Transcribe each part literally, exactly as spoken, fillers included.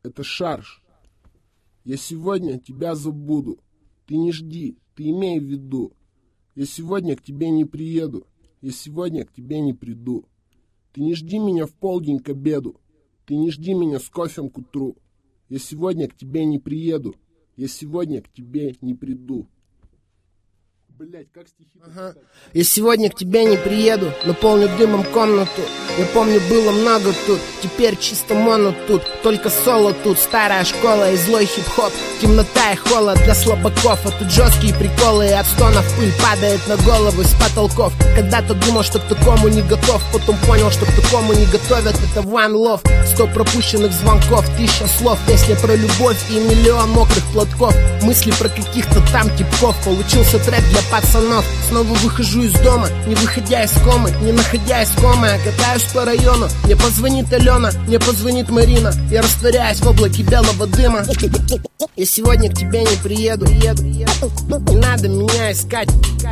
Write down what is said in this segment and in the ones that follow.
это шарж. Я сегодня тебя забуду. Ты не жди, ты имей в виду. Я сегодня к тебе не приеду. Я сегодня к тебе не приду. Ты не жди меня в полдень к обеду. Ты не жди меня с кофем к утру. Я сегодня к тебе не приеду. Я сегодня к тебе не приду. Блять, как стихи. Ага. Я сегодня к тебе не приеду, наполню дымом комнату. Я помню, было много тут, теперь чисто моно тут. Только соло тут, старая школа и злой хип-хоп. Темнота и холод для слабаков, а тут жесткие приколы. И от стонов пыль падает на головы с потолков. Когда-то думал, что к такому не готов, потом понял, что к такому не готовят. Это one love, сто пропущенных звонков, тысяча слов, песня про любовь и миллион мокрых платков. Мысли про каких-то там типков, получился трек для пацанов. Снова выхожу из дома, не выходя из комы, не находя искомы, а катаюсь по району. Мне позвонит Алена, мне позвонит Марина. Я растворяюсь в облаке белого дыма. Я сегодня к тебе не приеду. Не надо меня искать.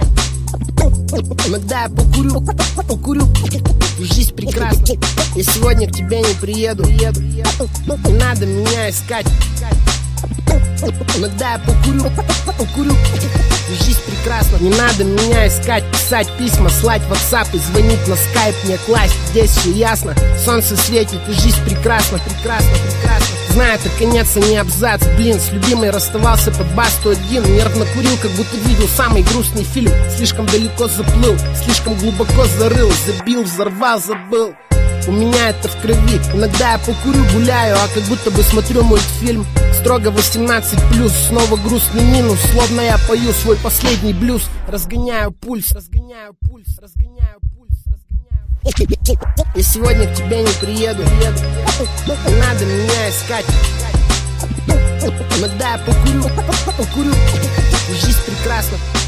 Иногда я покурю, покурю. Жизнь прекрасна. Я сегодня к тебе не приеду. Не надо меня искать. Иногда я покурю, покурю. Жизнь прекрасна. Не надо меня искать, писать письма, слать в WhatsApp и звонить на Skype. Мне класть, здесь все ясно. Солнце светит и жизнь прекрасна, прекрасна, прекрасна. Знаю, это конец, а не абзац. Блин, с любимой расставался под бас сто один. Нервно курил, как будто видел самый грустный фильм. Слишком далеко заплыл, слишком глубоко зарыл. Забил, взорвал, забыл. У меня это в крови. Иногда я покурю, гуляю, а как будто бы смотрю мультфильм. Строго восемнадцать плюс, снова грустный минус. Словно я пою свой последний блюз. Разгоняю пульс, разгоняю пульс, разгоняю пульс, разгоняю. Я сегодня к тебе не приеду. Не надо меня искать. Иногда я покурю, покурю. Жизнь прекрасна.